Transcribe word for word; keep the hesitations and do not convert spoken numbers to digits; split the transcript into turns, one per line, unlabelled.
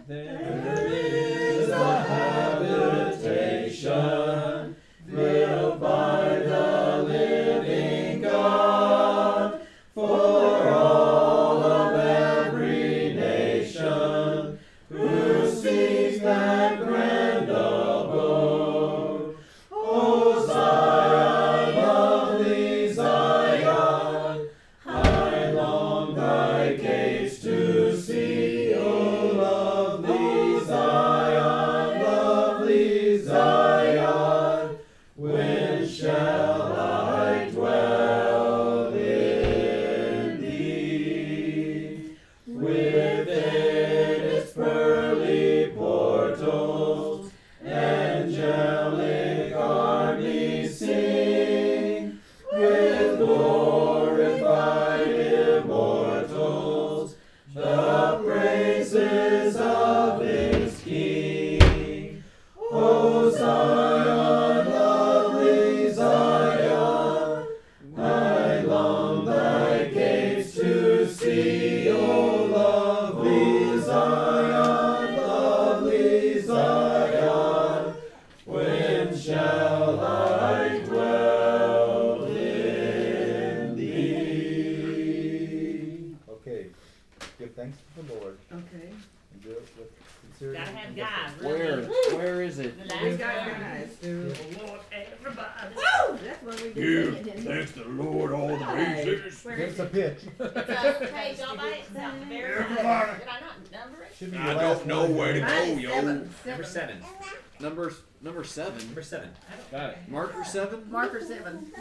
There is a habitation built by the living God for all of every nation who seeks that grand abode. O Zion, lovely Zion, I long thy gates to see. O lovely Zion, lovely Zion, when shall I dwell in thee? Within its pearly portals, angelic armies sing, with glorified immortals, the praises of its King. O Zion, lovely Zion, I long thy gates to see. O lovely Zion, lovely Zion, when shall I dwell in thee?
Okay, give thanks to the Lord
Okay.
and do it with sincerity.
Gotta have
and
guys.
Where? Where is it?
The
We
last
got
one.
guys.
Oh, Lord, everybody.
Woo! That's what we do.
Thanks to the Lord, all the pieces.
Give us a pitch.
It's a page all by itself. The very
Everybody.
last. Did I not number it?
Should be
I
your
don't
last
know
one.
where to go,
Mine is
yo.
seven.
Number seven.
Number number seven.
Number seven.
Got it. Marker seven.
Marker seven.